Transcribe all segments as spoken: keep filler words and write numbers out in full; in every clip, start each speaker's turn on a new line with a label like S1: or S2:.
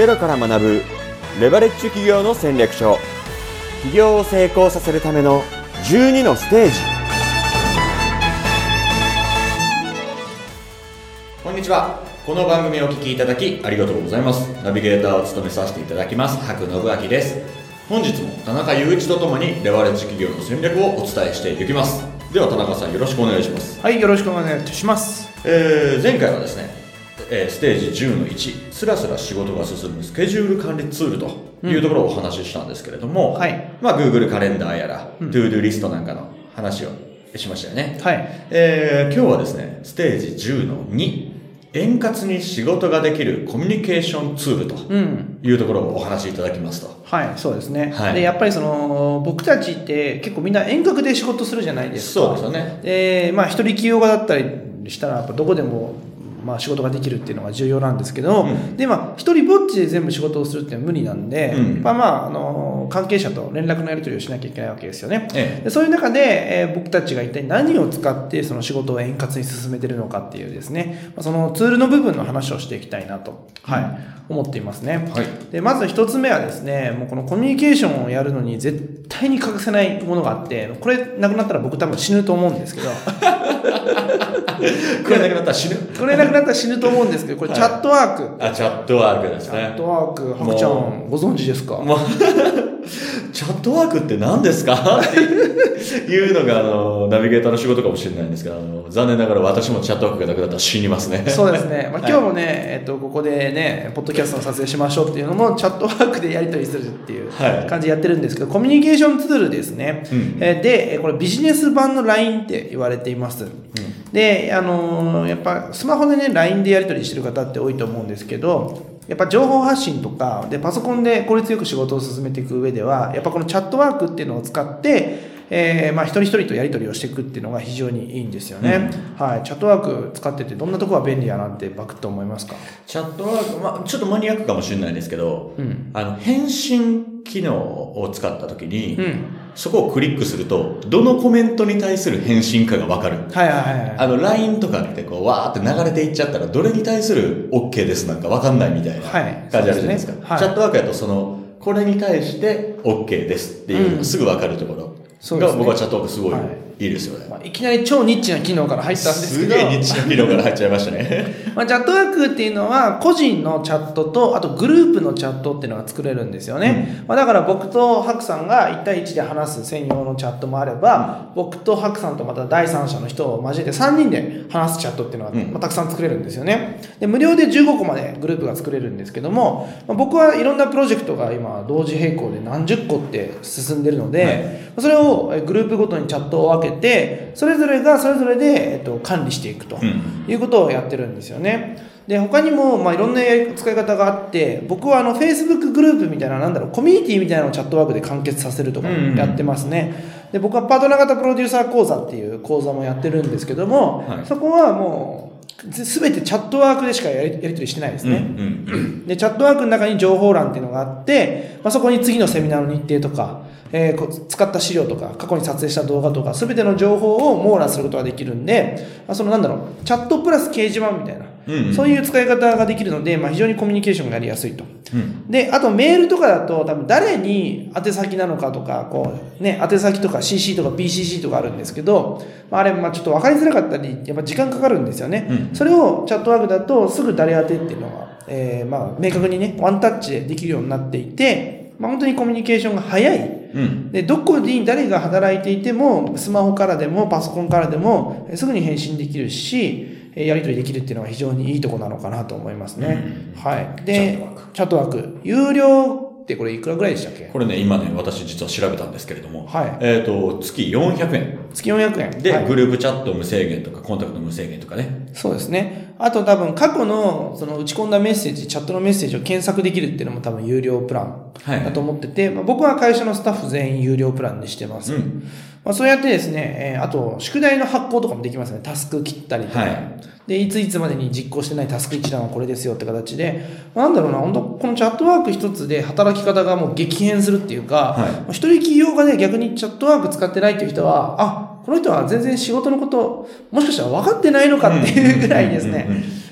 S1: ゼロから学ぶレバレッジ企業の戦略書。企業を成功させるためのじゅうにのステージ。
S2: こんにちは。この番組をお聞きいただきありがとうございます。ナビゲーターを務めさせていただきます白信明です。本日も田中雄一とともにレバレッジ企業の戦略をお伝えしていきます。では田中さん、よろしくお願いします。
S3: はい、よろしくお願いします。
S2: えー、前回はですね、えー、ステージじゅうのいち、スラスラ仕事が進むスケジュール管理ツールというところをお話ししたんですけれども、うん、はい、まあ Google カレンダーやら、うん、ToDo リストなんかの話をしましたよね。
S3: はい。
S2: えー、今日はですね、ステージじゅうのに、円滑に仕事ができるコミュニケーションツールというところをお話しいただきますと。
S3: うん、はい、そうですね。はい、で、やっぱりその、僕たちって結構みんな遠隔で仕事するじゃないですか。
S2: そうですよね。
S3: で、まあ一人企業家だったりしたら、やっぱどこでも、まあ仕事ができるっていうのが重要なんですけど、うん、で、まあ一人ぼっちで全部仕事をするっていうのは無理なんで、うん、まあまあ、あの、関係者と連絡のやり取りをしなきゃいけないわけですよね。ええ、でそういう中で、えー、僕たちが一体何を使ってその仕事を円滑に進めているのかっていうですね、そのツールの部分の話をしていきたいなと、はい、思っていますね。はい、で、まず一つ目はですね、もうこのコミュニケーションをやるのに絶対に欠かせないものがあって、これなくなったら僕多分死ぬと思うんですけど、こ
S2: れなくなったら死ぬ
S3: これなくなったら死ぬと思うんですけど、これチャットワーク。
S2: はい、あ、チャットワークですね。
S3: チャットワーク、ハクちゃんご存知ですか？
S2: もうチャットワークって何ですかっていうのがあのナビゲーターの仕事かもしれないんですけど、あの残念ながら私もチャットワークがなくなったら死にますね。
S3: そうですね。まあ、今日もね、はい、えっとここでねポッドキャストの撮影しましょうっていうのもチャットワークでやり取りするっていう感じでやってるんですけど、はい、コミュニケーションツールですね。うん、でこれビジネス版の ライン って言われています。うん、であのー、やっぱスマホでね ライン でやり取りしてる方って多いと思うんですけど、やっぱ情報発信とかでパソコンで効率よく仕事を進めていく上ではやっぱこのチャットワークっていうのを使って、えー、まあ一人一人とやり取りをしていくっていうのが非常にいいんですよね。うん、はい。チャットワーク使っててどんなところが便利やなってバクッと思いますか？
S2: チャットワーク、まあちょっとマニアックかもしれないですけど、うん、あの返信機能を使った時に、うん、そこをクリックするとどのコメントに対する返信かが分かる。
S3: はいはいはい。
S2: あの ライン とかってこうわーって流れていっちゃったらどれに対する OK ですなんか分かんないみたいな感じあるじゃないですか。はい、チャットワークだとそのこれに対して OK ですっていうのがすぐ分かるところ。うんが、ね、僕はチャットワークすごいいいですよね。
S3: はい、まあ、いきなり超ニッチな機能から入ったんですけど。
S2: すげえニッチな機能から入っちゃいましたね。
S3: まあ、チャットワークっていうのは個人のチャットとあとグループのチャットっていうのが作れるんですよね。うん、まあ、だから僕とハクさんがいち対いちで話す専用のチャットもあれば、うん、僕とハクさんとまた第三者の人を交えてさんにんで話すチャットっていうのが、まあ、たくさん作れるんですよね。で無料でじゅうごこまでグループが作れるんですけども、まあ、僕はいろんなプロジェクトが今同時並行で何十個って進んでるので、はい、それをグループごとにチャットを分けてそれぞれがそれぞれで、えっと、管理していくということをやってるんですよね。で他にも、まあ、いろんな使い方があって僕はあの Facebook グループみたいななんだろうコミュニティみたいなのをチャットワークで完結させるとかやってますね。で僕はパートナー型プロデューサー講座っていう講座もやってるんですけども、はい、そこはもう全てチャットワークでしかやり、やり取りしてないですね。うんうん、でチャットワークの中に情報欄っていうのがあって、まあ、そこに次のセミナーの日程とか、えー、使った資料とか過去に撮影した動画とか全ての情報を網羅することができるんで、まあ、そのなんだろうチャットプラス掲示板みたいな、うんうん、そういう使い方ができるので、まあ、非常にコミュニケーションがやりやすいと。うん、であとメールとかだと多分誰に宛先なのかとかこう、ね、宛先とか シーシー とか ビーシーシー とかあるんですけど、まあ、あれまあちょっと分かりづらかったりやっぱ時間かかるんですよね。うん、それをチャットワークだとすぐ誰宛てっていうのが、えー、まあ明確にねワンタッチでできるようになっていて、まあ、本当にコミュニケーションが早い。うん、でどこに誰が働いていてもスマホからでもパソコンからでもすぐに返信できるしやり取りできるっていうのが非常にいいところなのかなと思いますね。うん、はい。でチャットワーク有料ってこれいくらぐらいでしたっけ？
S2: これね今ね私実は調べたんですけれども、はい、えっと月よんひゃくえん
S3: 月よんひゃくえん
S2: で、
S3: はい、
S2: グループチャット無制限とかコンタクト無制限とかね。
S3: そうですね。あと多分過去のその打ち込んだメッセージチャットのメッセージを検索できるっていうのも多分有料プランだと思ってて、はい、まあ、僕は会社のスタッフ全員有料プランにしてます。うん、まあ、そうやってですね、えー、あと宿題の発行とかもできますね。タスク切ったりとか、はい、でいついつまでに実行してないタスク一覧はこれですよって形で、なんだろうな、本当このチャットワーク一つで働き方がもう激変するっていうか、はい、一人企業家で逆にチャットワーク使ってないっていう人は、あ、この人は全然仕事のこともしかしたら分かってないのかっていうぐらいですね、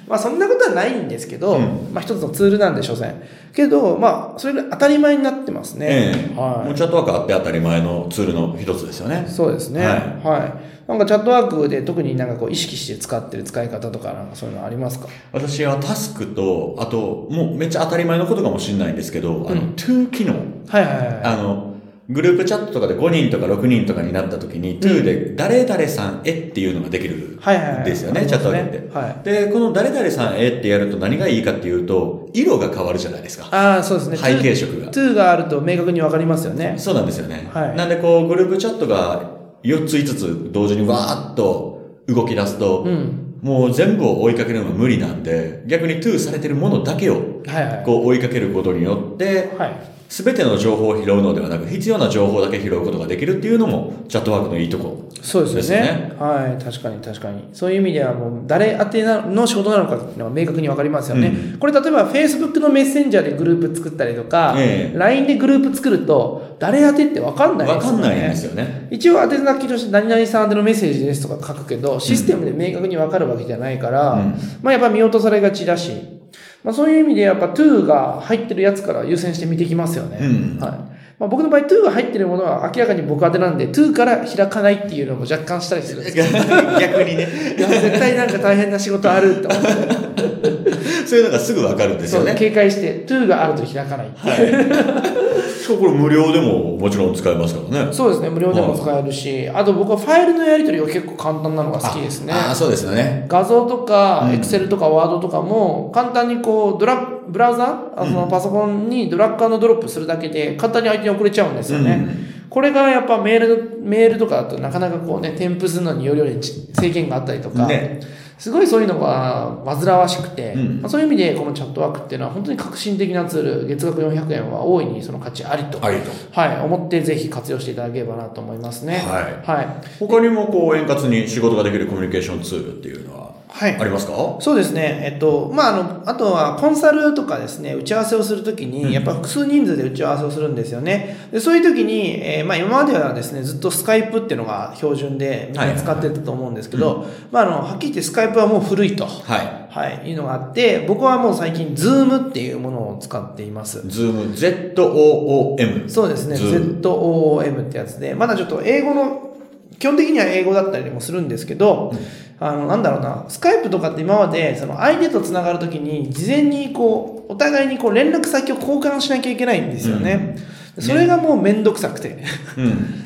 S3: まあそんなことはないんですけど、うん、まあ一つのツールなんで所詮。けど、まあそれが当たり前になってますね。
S2: ええ、はい。もうチャットワークあって当たり前のツールの一つですよね。
S3: そうですね。はい。はい、なんかチャットワークで特になんかこう意識して使ってる使い方とかなんかそういうのありますか？
S2: 私はタスクと、あと、もうめっちゃ当たり前のことかもしれないんですけど、うん、あの、トゥー 機能。はいはいはい。あの、グループチャットとかでごにんとかろくにんとかになった時に、うん、トゥー で誰々さんへっていうのができるんですよね、チャットワークって。はい、で、この誰々さんへってやると何がいいかっていうと、色が変わるじゃないですか。
S3: ああ、そうですね。
S2: 背景色が。
S3: トゥー があると明確にわかりますよね。
S2: そうなんですよね。はい、なんでこう、グループチャットがよっついつつ同時にわーっと動き出すと、うん、もう全部を追いかけるのが無理なんで、逆に トゥー されてるものだけをこう追いかけることによって、はい、すべての情報を拾うのではなく、必要な情報だけ拾うことができるっていうのも、チャットワークのいいところですね。
S3: そうですね。はい。確かに確かに。そういう意味ではもう、誰宛ての仕事なのかっていうのが明確にわかりますよね。うん、これ例えば Facebook のメッセンジャーでグループ作ったりとか、えー、ライン でグループ作ると、誰宛てってわかんないですよね。
S2: わかんないんですよね。
S3: 一応宛先として何々さん宛てのメッセージですとか書くけど、システムで明確にわかるわけじゃないから、うん、まあやっぱ見落とされがちだし、まあそういう意味でやっぱ トゥー が入ってるやつから優先して見てきますよね。うん、はい。まあ僕の場合 トゥー が入ってるものは明らかに僕宛てなんで トゥー から開かないっていうのも若干したりするんですけど。
S2: 逆にね。
S3: いや絶対なんか大変な仕事あるって思って。
S2: そういうのがすぐわかるんですよね。
S3: そう、警戒して トゥー があると開かないっていう。はい
S2: しかもこれ無料でももちろん使えますからね。
S3: そうですね、無料でも使えるし、あと僕はファイルのやり取りが結構簡単なのが好きですね。
S2: ああ、そうですよね。
S3: 画像とか、エクセルとかワードとかも、簡単にこう、ドラブラウザー、あのパソコンにドラッグ&ドロップするだけで、簡単に相手に送れちゃうんですよね。うん、これがやっぱメール、メールとかだとなかなかこうね、添付するのによりより制限があったりとか、ね、すごいそういうのが煩わしくて、うんまあ、そういう意味でこのチャットワークっていうのは本当に革新的なツール、月額よんひゃくえんは大いにその価値ありと、
S2: ありと
S3: はい、思ってぜひ活用していただければなと思いますね。
S2: はい。はい。他にもこう円滑に仕事ができるコミュニケーションツールっていうのははい。ありますか？
S3: そうですね。えっと、まあ、あの、あとはコンサルとかですね、打ち合わせをするときに、やっぱ複数人数で打ち合わせをするんですよね。で、そういうときに、えー、まあ、今まではですね、ずっとスカイプっていうのが標準でみんな使ってたと思うんですけど、まあ、あの、はっきり言ってスカイプはもう古いと。はい。はい、いうのがあって、僕はもう最近、ズームっていうものを使っています。
S2: ズーム、ゼットオーオーエム。
S3: そうですね、ゼットオーオーエム ってやつで、まだちょっと英語の、基本的には英語だったりもするんですけど、うんあの、なんだろうな、スカイプとかって今まで、その相手と繋がるときに、事前にこう、お互いにこう連絡先を交換しなきゃいけないんですよね。うん、それがもうめんどくさくて。うん、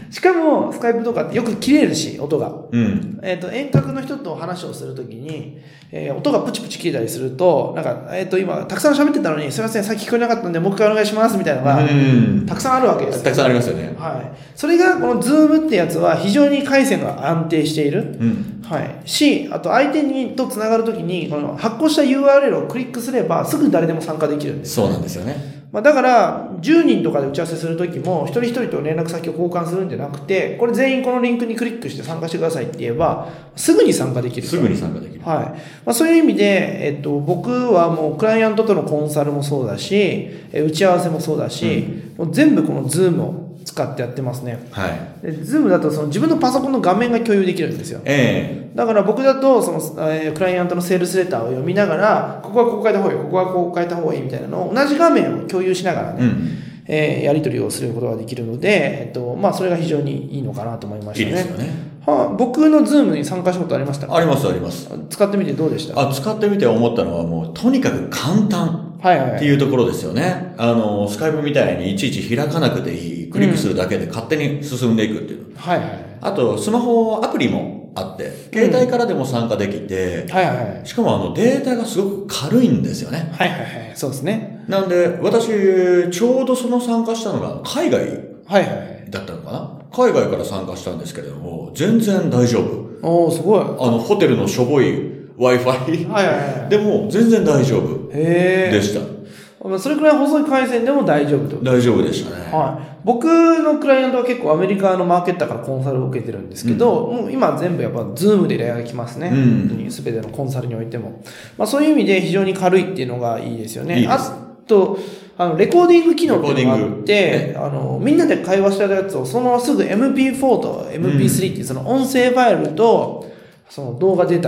S3: しかも、スカイプとかってよく切れるし、音が。うん、えっと、遠隔の人と話をするときに、えー、音がプチプチ切れたりすると、なんか、えっと、今、たくさん喋ってたのに、すいません、さっき聞こえなかったんで、もう一回お願いします、みたいなのが、うん、たくさんあるわけです。
S2: たくさんありますよね。
S3: はい。それが、このズームってやつは、非常に回線が安定している。うんはい。し、あと相手にとつながるときに、この発行した ユーアールエル をクリックすれば、すぐ誰でも参加できるんです。
S2: そうなんですよね。
S3: まあ、だから、じゅうにんとかで打ち合わせするときも、一人一人と連絡先を交換するんじゃなくて、これ全員このリンクにクリックして参加してくださいって言えば、すぐに参加できる。
S2: すぐに参加できる。
S3: はい。まあ、そういう意味で、えっと、僕はもうクライアントとのコンサルもそうだし、打ち合わせもそうだし、うん、もう全部このズームを使ってやってますね。はい。で、ズームだとその自分のパソコンの画面が共有できるんですよ。ええー。だから僕だと、その、えー、クライアントのセールスレターを読みながら、ここはこう変えた方がいい、ここはこう変えた方がいいみたいなのを同じ画面を共有しながらね、うん、えー、やり取りをすることができるので、えっと、まあ、それが非常にいいのかなと思いましたね。いいですよね。はあ、僕のズームに参加したことありましたか？
S2: あります、あります。
S3: 使ってみてどうでした？
S2: あ、使ってみて思ったのはもう、とにかく簡単。はいはい。っていうところですよね。あの、スカイプみたいにいちいち開かなくていい。クリックするだけで勝手に進んでいくっていう。うん、はいはい。あと、スマホアプリもあって、携帯からでも参加できて、うん、はいはい。しかもあの、データがすごく軽いんですよね。
S3: はいはいはい。そうですね。
S2: なんで、私、ちょうどその参加したのが海外だったのかな、はいはい、海外から参加したんですけれども、全然大丈夫。
S3: おー、すごい。
S2: あの、ホテルのしょぼい Wi-Fi はいはいはい、でも全然大丈夫でした。
S3: それくらい細い回線でも大丈夫ってこと
S2: 大丈夫でしたね。
S3: はい。僕のクライアントは結構アメリカのマーケッターからコンサルを受けてるんですけど、うん、もう今全部やっぱズームで依頼が来ますね。うん、本当に全てのコンサルにおいても。まあそういう意味で非常に軽いっていうのがいいですよね。いいです。あと、あの、レコーディング機能っていうのがあって、ね、あの、みんなで会話したやつをそのまますぐ エムピーフォー と エムピースリー っていうその音声ファイルと、その動画データに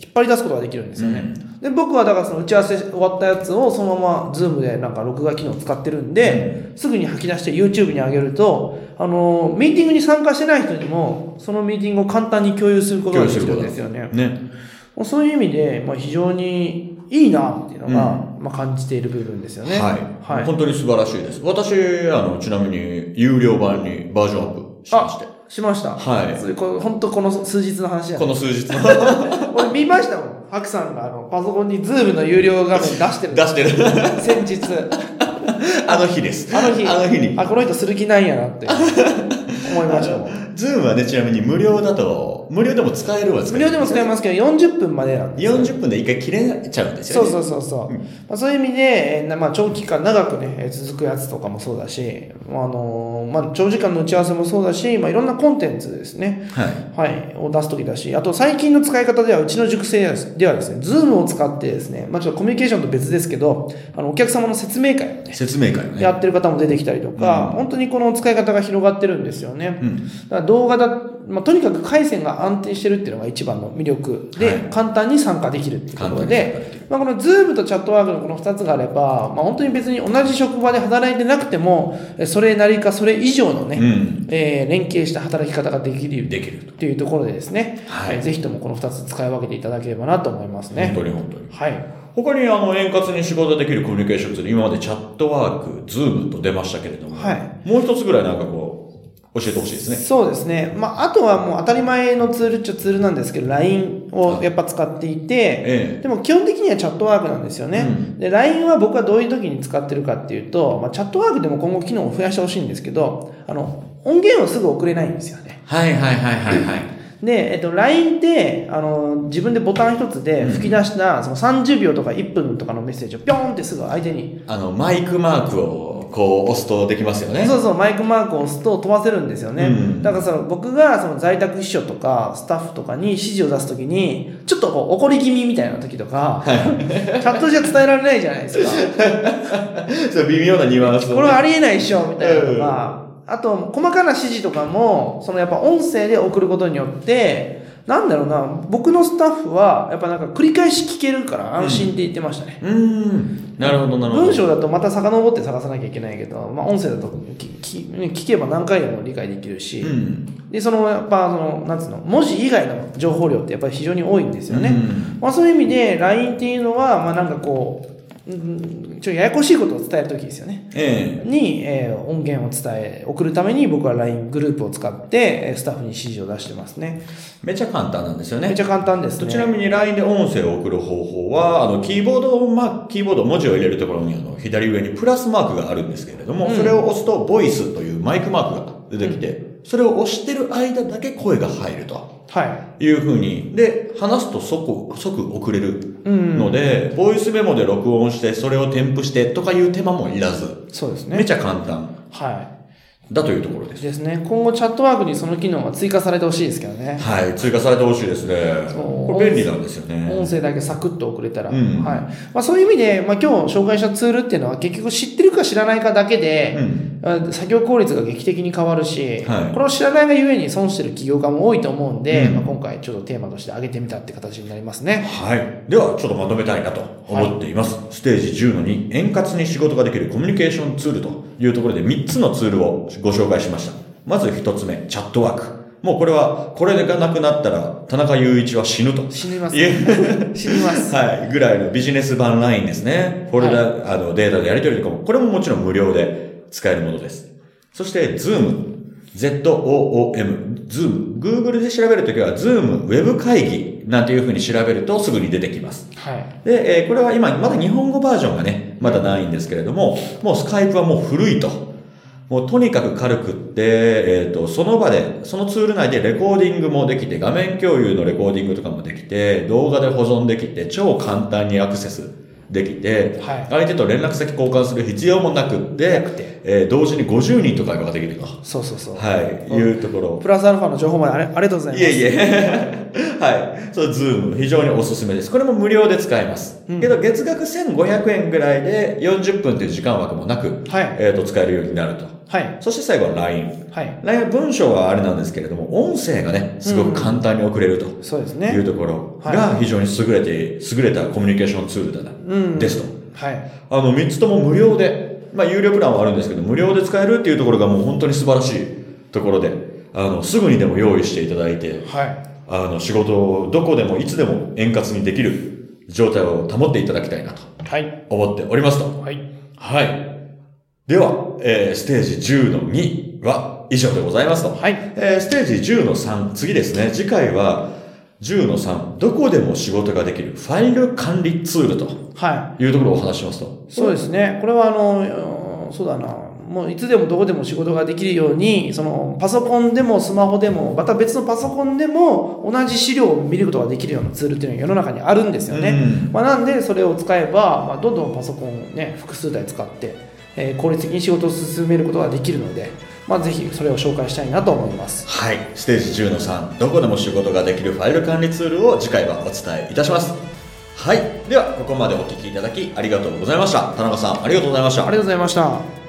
S3: 引っ張り出すことができるんですよね。うん、で、僕はだからその打ち合わせ終わったやつをそのまま Zoom でなんか録画機能を使ってるんで、うん、すぐに吐き出して YouTube に上げると、あの、ミーティングに参加してない人にも、そのミーティングを簡単に共有することができるんですよね。ね。そういう意味で、まあ、非常にいいなっていうのが、うん、まあ、感じている部分ですよね。
S2: はい。はい、本当に素晴らしいです。私、あの、ちなみに、有料版にバージョンアップしまして。
S3: しました。
S2: はい。
S3: それこれ本当この数日の話や、ね、
S2: この数日の。
S3: 俺見ましたもん。ハクさんがあのパソコンにズームの有料画面出してる。
S2: 出してる。
S3: 先日。
S2: あの日です。
S3: あの日。
S2: あの日に。
S3: あ、この人する気ないんやなって思いましたもん。
S2: ズームはね、ちなみに無料だと、無料でも使えるは使える。
S3: 無料でも使えますけど、よんじゅっぷんまでなんですよ。
S2: よんじゅっぷんで一回切れちゃうんですよね。
S3: そうそうそうそう。うん、まあ、そういう意味で、えーまあ、長期間長くね、続くやつとかもそうだし、あのー、まあ、長時間の打ち合わせもそうだし、まあ、いろんなコンテンツですね。はい。はい。を出すときだし、あと最近の使い方では、うちの塾生ではですね、ズームを使ってですね、まあ、ちょっとコミュニケーションと別ですけど、あの、お客様の説明会をね、
S2: 説明会をね、
S3: やってる方も出てきたりとか、うん、本当にこの使い方が広がってるんですよね。うん、だから動画だ、まあ、とにかく回線が安定してるっていうのが一番の魅力で、はい、簡単に参加できるっていうところで、まあ、この Zoom とチャットワークのこのふたつがあれば、まあ、本当に別に同じ職場で働いてなくても、それなりかそれ以上のね、うん、えー、連携した働き方ができる
S2: できる
S3: っていうところでですね、はい、ぜひともこのふたつ使い分けていただければなと思いますね。
S2: 本当に本当に。
S3: はい。
S2: 他にあの円滑に仕事できるコミュニケーションツール、今までチャットワーク、ズームと出ましたけれども、はい、もう一つぐらいなんかこう、教えてほしいですね。
S3: そうですね。まあ、あとはもう当たり前のツールっちゃツールなんですけど、ライン をやっぱ使っていて、ええ、でも基本的にはチャットワークなんですよね。うん、で、ライン は僕はどういう時に使ってるかっていうと、まあ、チャットワークでも今後機能を増やしてほしいんですけど、あの、音源をすぐ送れないんですよね。
S2: はいはいはいはいはい。
S3: で、えっと、ライン って、あの、自分でボタン一つで吹き出した、うん、そのさんじゅうびょうとかいっぷんとかのメッセージをピョンってすぐ相手に。
S2: あの、マイクマークをこう押すとできますよね。
S3: そうそう、マイクマークを押すと飛ばせるんですよね。うん、だからその、僕がその在宅秘書とかスタッフとかに指示を出すときに、ちょっとこう怒り気味みたいな時とか、チャットじゃ伝えられないじゃないですか。
S2: そう、微妙なニュアンス、ね。
S3: これはありえないっしょ、みたいなのが、うん、あと、細かな指示とかも、そのやっぱ音声で送ることによって、なんだろうな、僕のスタッフは、やっぱなんか繰り返し聞けるから安心って言ってましたね。
S2: うん。うんなるほど、なるほど。
S3: 文章だとまた遡って探さなきゃいけないけど、まあ音声だと聞, 聞けば何回でも理解できるし、うん、で、その、やっぱ、その、なんつうの、文字以外の情報量ってやっぱり非常に多いんですよね。うん、まあそういう意味で、ライン っていうのは、まあなんかこう、うん、ちょっとややこしいことを伝えるときですよね。ええ、に、えー、音源を伝え、送るために僕は ライン グループを使って、スタッフに指示を出してますね。
S2: めっちゃ簡単なんですよね。
S3: めっちゃ簡単ですね。
S2: ちなみに ライン で音声を送る方法は、あの、キーボードを、ま、キーボード文字を入れるところに、あの、左上にプラスマークがあるんですけれども、うん、それを押すと、ボイスというマイクマークが出てきて、うん、それを押してる間だけ声が入ると。はい。いう風に。で、話すと即、即送れるので、うん、ボイスメモで録音して、それを添付してとかいう手間もいらず。
S3: そうですね。
S2: めちゃ簡単。
S3: はい。
S2: だというところです。
S3: ですね。今後チャットワークにその機能が追加されてほしいですけどね。
S2: はい。追加されてほしいですね。これ便利なんですよね。
S3: 音声だけサクッと送れたら。うん、はい。まあそういう意味で、まあ今日紹介したツールっていうのは結局知ってるか知らないかだけで、うん、作業効率が劇的に変わるし、はい、これを知らないがゆえに損してる企業家も多いと思うんで、うん、まあ今回ちょっとテーマとして挙げてみたって形になりますね。
S2: はい。ではちょっとまとめたいなと思っています。はい、ステージじゅうのに円滑に仕事ができるコミュニケーションツールというところでみっつのツールをご紹介しました。まず一つ目、チャットワーク。もうこれは、これがなくなったら、田中雄一は死ぬと。
S3: 死にます、ね。死にます。
S2: はい。ぐらいのビジネス版ラインですね。フォルダ、はい、あの、データでやり取りとかも、これももちろん無料で使えるものです。そして、ズーム。ゼット オーオーエム。ズーム。Google で調べるときは、ズームウェブ会議なんていう風に調べるとすぐに出てきます。はい。で、えー、これは今、まだ日本語バージョンがね、まだないんですけれども、もうスカイプはもう古いと。もうとにかく軽くって、えっと、その場で、そのツール内でレコーディングもできて、画面共有のレコーディングとかもできて、動画で保存できて、超簡単にアクセスできて、はい、相手と連絡先交換する必要もなくって、えー、同時にごじゅうにんと会話ができると。
S3: そうそうそう。
S2: はい。いうところ。
S3: プラスアルファの情報まであれ、ありがとうございます。
S2: いえいえ。はい。そう、ズーム。非常におすすめです。これも無料で使えます。うん、けど、月額せんごひゃくえんぐらいでよんじゅっぷんという時間枠もなく、はい、えっと、使えるようになると。
S3: はい。
S2: そして最後は ライン。
S3: はい。
S2: ライン は文章はあれなんですけれども、音声がね、すごく簡単に送れると、うん、
S3: そうですね。
S2: いうところが非常に優れて、優れたコミュニケーションツールだな、うん、ですと。
S3: はい。
S2: あの、みっつとも無料で、まあ、有料プランはあるんですけど、無料で使えるっていうところがもう本当に素晴らしいところで、あの、すぐにでも用意していただいて、はい。あの、仕事をどこでもいつでも円滑にできる状態を保っていただきたいなと。はい。思っておりますと。はい。はい。では、えー、ステージじゅうのには以上でございますと。はい。えー、ステージじゅうのさん、次ですね。次回はじゅうのさん、どこでも仕事ができるファイル管理ツールと。はい。いうところをお話ししますと。
S3: そうですね。これはあの、そうだな。もういつでもどこでも仕事ができるように、そのパソコンでもスマホでも、また別のパソコンでも同じ資料を見ることができるようなツールっていうのが世の中にあるんですよね。うん、まあ、なんでそれを使えば、まあ、どんどんパソコンをね、複数台使って、えー、効率的に仕事を進めることができるので、まあ、ぜひそれを紹介したいなと思います。
S2: はい。ステージじゅうのさん、どこでも仕事ができるファイル管理ツールを次回はお伝えいたします。はい。では、ここまでお聞きいただきありがとうございました。田中さん、ありがとうございました。
S3: ありがとうございました。